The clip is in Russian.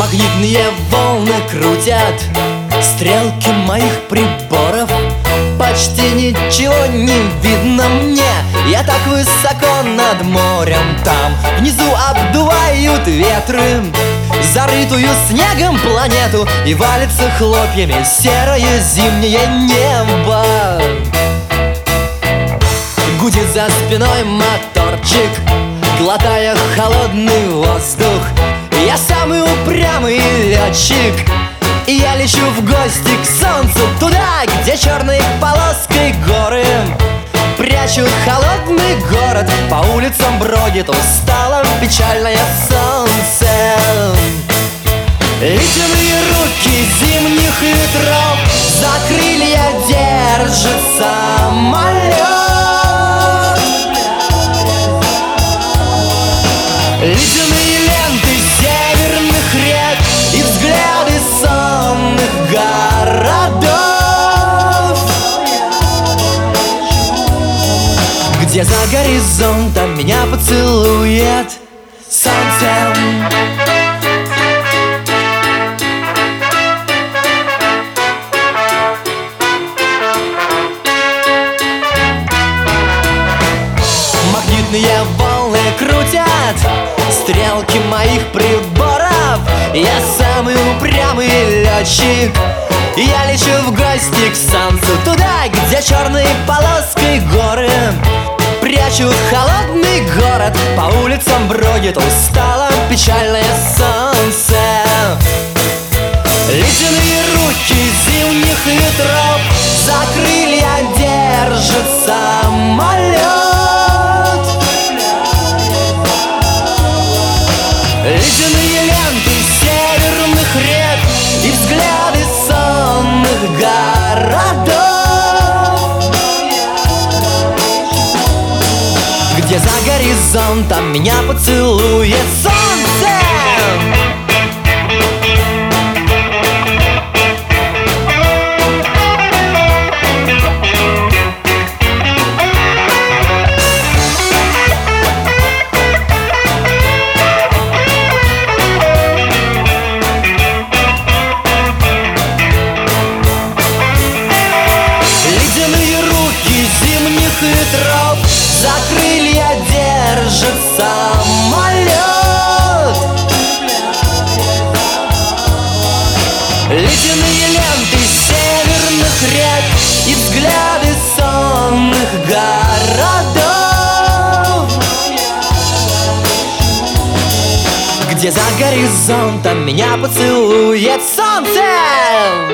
Магнитные волны крутят стрелки моих приборов. Почти ничего не видно мне, я так высоко над морем. Там внизу обдувают ветры зарытую снегом планету, и валится хлопьями серое зимнее небо. Гудит за спиной моторчик, глотая холодный воздух. Я самый упрямый летчик, и я лечу в гости к солнцу, туда, где черной полоской горы прячут холодный город. По улицам бродит устало печальное солнце. Ледяные руки зимних ветров за крылья держит самолет. Ледяные ленты северных рек и взгляды сонных городов, где за горизонтом меня поцелует солнце. Магнитные волны крутят стрелки моих приборов. Я самый упрямый летчик, я лечу в гости к солнцу, туда, где черной полоской горы прячут холодный город. По улицам бродит устало печальное солнце. Ледяные руки зимних ветров за крылья держит самолет. Ледяные ленты северных рек и взгляды сонных городов, где за горизонтом меня поцелует солнце. Ветров за крылья держит самолет. Ледяные ленты северных рек и взгляды сонных городов, где за горизонтом меня поцелует солнце.